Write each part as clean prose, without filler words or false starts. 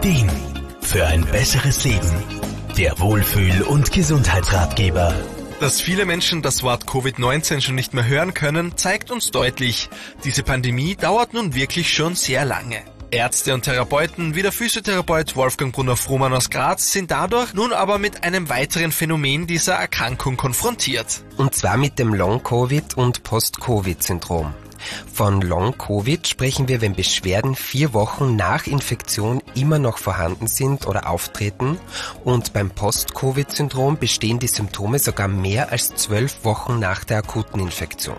Ideen für ein besseres Leben. Der Wohlfühl- und Gesundheitsratgeber. Dass viele Menschen das Wort Covid-19 schon nicht mehr hören können, zeigt uns deutlich, diese Pandemie dauert nun wirklich schon sehr lange. Ärzte und Therapeuten wie der Physiotherapeut Wolfgang Brunner-Frumann aus Graz sind dadurch nun aber mit einem weiteren Phänomen dieser Erkrankung konfrontiert. Und zwar mit dem Long-Covid und Post-Covid-Syndrom. Von Long-Covid sprechen wir, wenn Beschwerden 4 Wochen nach Infektion immer noch vorhanden sind oder auftreten, und beim Post-Covid-Syndrom bestehen die Symptome sogar mehr als 12 Wochen nach der akuten Infektion.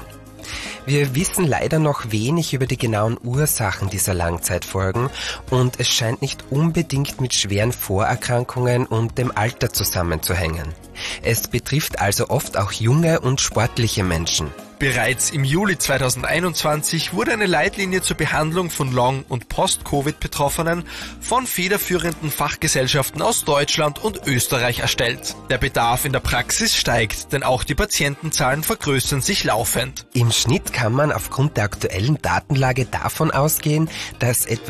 Wir wissen leider noch wenig über die genauen Ursachen dieser Langzeitfolgen und es scheint nicht unbedingt mit schweren Vorerkrankungen und dem Alter zusammenzuhängen. Es betrifft also oft auch junge und sportliche Menschen. Bereits im Juli 2021 wurde eine Leitlinie zur Behandlung von Long- und Post-Covid-Betroffenen von federführenden Fachgesellschaften aus Deutschland und Österreich erstellt. Der Bedarf in der Praxis steigt, denn auch die Patientenzahlen vergrößern sich laufend. Im Schnitt kann man aufgrund der aktuellen Datenlage davon ausgehen, dass etwa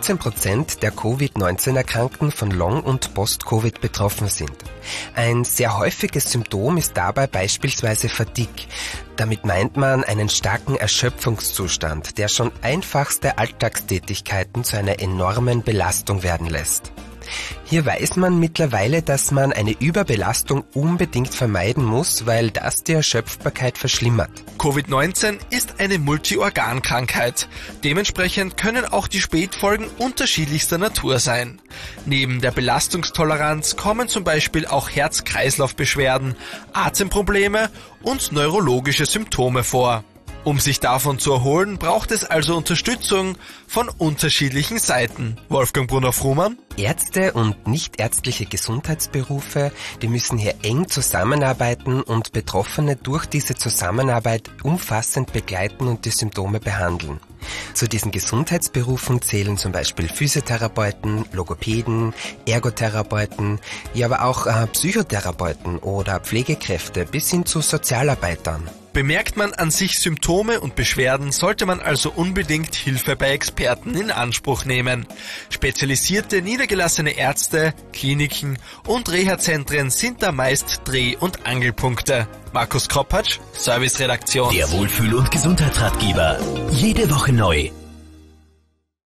15% der Covid-19-Erkrankten von Long- und Post-Covid betroffen sind. Ein sehr häufiges Symptom ist dabei beispielsweise Fatigue. Damit meint man einen starken Erschöpfungszustand, der schon einfachste Alltagstätigkeiten zu einer enormen Belastung werden lässt. Hier weiß man mittlerweile, dass man eine Überbelastung unbedingt vermeiden muss, weil das die Erschöpfbarkeit verschlimmert. Covid-19 ist eine Multiorgankrankheit. Dementsprechend können auch die Spätfolgen unterschiedlichster Natur sein. Neben der Belastungstoleranz kommen zum Beispiel auch Herz-Kreislauf-Beschwerden, Atemprobleme und neurologische Symptome vor. Um sich davon zu erholen, braucht es also Unterstützung von unterschiedlichen Seiten. Wolfgang Brunner-Frumann? Ärzte und nichtärztliche Gesundheitsberufe, die müssen hier eng zusammenarbeiten und Betroffene durch diese Zusammenarbeit umfassend begleiten und die Symptome behandeln. Zu diesen Gesundheitsberufen zählen zum Beispiel Physiotherapeuten, Logopäden, Ergotherapeuten, ja aber auch Psychotherapeuten oder Pflegekräfte bis hin zu Sozialarbeitern. Bemerkt man an sich Symptome und Beschwerden, sollte man also unbedingt Hilfe bei Experten in Anspruch nehmen. Spezialisierte, niedergelassene Ärzte, Kliniken und Reha-Zentren sind da meist Dreh- und Angelpunkte. Markus Kropatsch, Serviceredaktion. Der Wohlfühl- und Gesundheitsratgeber. Jede Woche neu.